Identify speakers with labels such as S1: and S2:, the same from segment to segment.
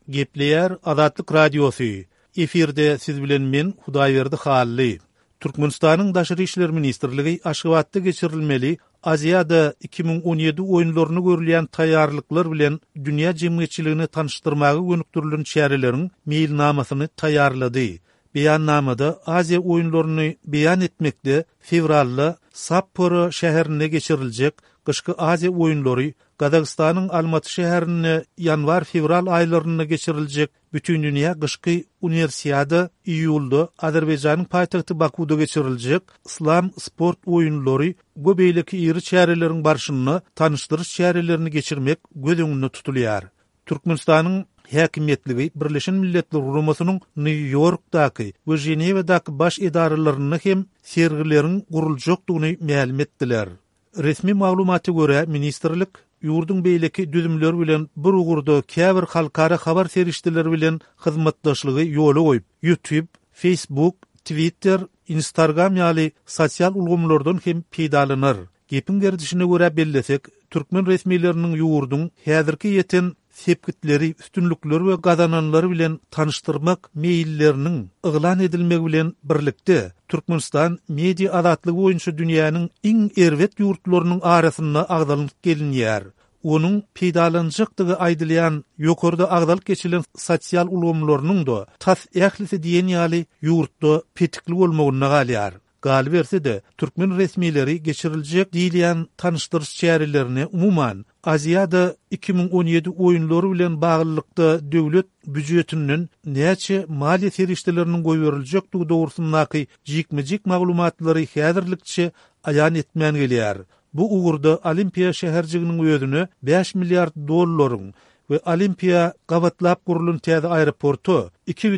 S1: Gepleyer Azatlyk Radiosu. Efirde siz bilen men Hudaýberdi Hally. Türkmenistanyň Daşary işler ministrligi Aşgabatda geçirilmeli Aziýada 2017 oýunlaryny görülýän taýýarlyklar bilen dünýä jemgyýetçiligini tanışdyrmagy gönükdirilen şäherleriň meýilnamasyny taýýarlady. Beýannamada Aziýa oýunlaryny beýan etmekde fevralda Sapporo şäherinde geçiriljek Kışkı Aziýa oýunlary Gazagystanyň Almaty şäherinde ýanwar-fevral aýlaryna geçiriljek bütün dünýä kışky universiada iýulda Azerbaýjanyň paýtagty Bakuda geçiriljek islam sport oýunlary göbeýleki iri şäherleriň barşyny tanışdyryş şäherlerini geçirmek göz öňünde tutulýar. Türkmenistanyň häkimetligi Birleşen Milletler Guramasynyň New Yorkdaky we Ženewadaky baş edaralaryny hem sergileriň guruljakdygyny ma'lum etdiler. Resmi maglumaty görä ministrlik ýurdun beýleki düzümleri bilen bir ugurda käbir halkara habar serişdileri bilen hyzmatdaşlygy ýola goýup YouTube, Facebook, Twitter, Instagram ýaly sosial ulgamlardan hem peýdalanýar. Gepin gerdişine görä bellesek, türkmen resmiýetleriniň ýurdun häzirki ýeten sepkitleri, üstünlükleri we gazananlary bilen tanışdyrmak meýilleriniň yglan edilmegi bilen birlikde Türkmenistan media azatlygy boýunça dünýäniň iň erwet ýurtlarynyň arasynda agdalyp gelinýär. Onuň peýdalanjakdygy aýdylýan ýokarda agdalyp geçilen sosial ulgamlarynyň da tas ählisi diýen ýaly ýurtda petikli bolmagyna galýar. Gal berse-de türkmen resmiýetleri geçiriljek diýilýän tanışdyryş şäherlerini umuman Aziýada 2017 oýunlary bilen baglykda döwlet büdjetiniň näçe maliýe serişdeleriniň goýberyljakdygy dogrusundaky jikmejik maglumatlary häzirlikçe aýan etmän gelýär. Bu ugurda Olimpiýa şäherjiginiň özüne 5 milliard dollaryň we Olimpiýa gabatlap gurulan täze aeroportu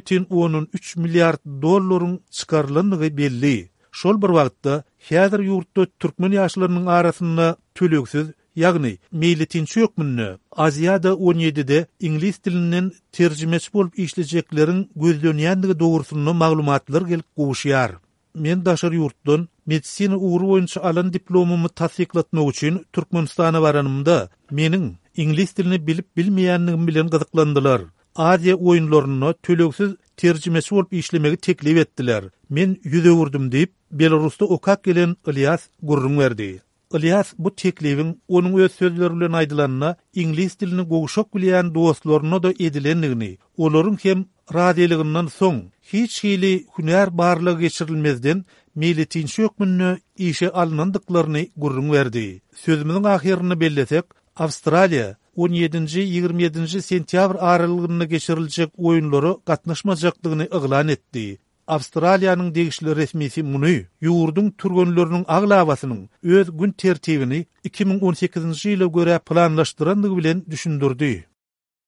S1: 2,3 milliard dollaryň çykarylandygy belli. Şol bir wagtda häzir ýurtda türkmen ýaşlarynyň arasynda töleksiz ýagny meýletinçi ýokmyny Aziýada 17-de ingliz dilinden terjimesi bolup işlejeklerin gözlenýändigi dogrusyny maglumatlar gelip gowuşýar. Men daşary ýurtdan medisina ugru boýunça alan diplomymy tasdiklatmak üçin Türkmenistana baranymda meniň ingliz dilini bilip bilmeýänligim bilen gyzyklandylar. Aziýa oýunlaryna töleksiz terjimesi bolup işlemegi teklip etdiler. Men ýüze wurdum diýip Belarusda okak gelen Ilyas gurrun berdi. Ilyas bu teklibin onun öz sözleri bilen aýdylanyna ingliz dilini gowuşak bilýän dostlaryna da edilenligini, olaryň hem radylygynyň soň hiç hili hünär barlygy geçirilmezden meýletinçi ýokmyny işe alnandyklaryny gurrun berdi. Sözümiň ahyryny bellesek, Awstraliýa 17-27 sentýabr aralygynda geçiriljek oýunlary gatnaşmajakdygyny yglan etdi. Awstraliýanyň degişli resmisi muny ýurdun türgenleriniň aglabasynyň öz gün tertibini 2018-nji ýyla görä planlaşdyrandygy bilen düşündirdi.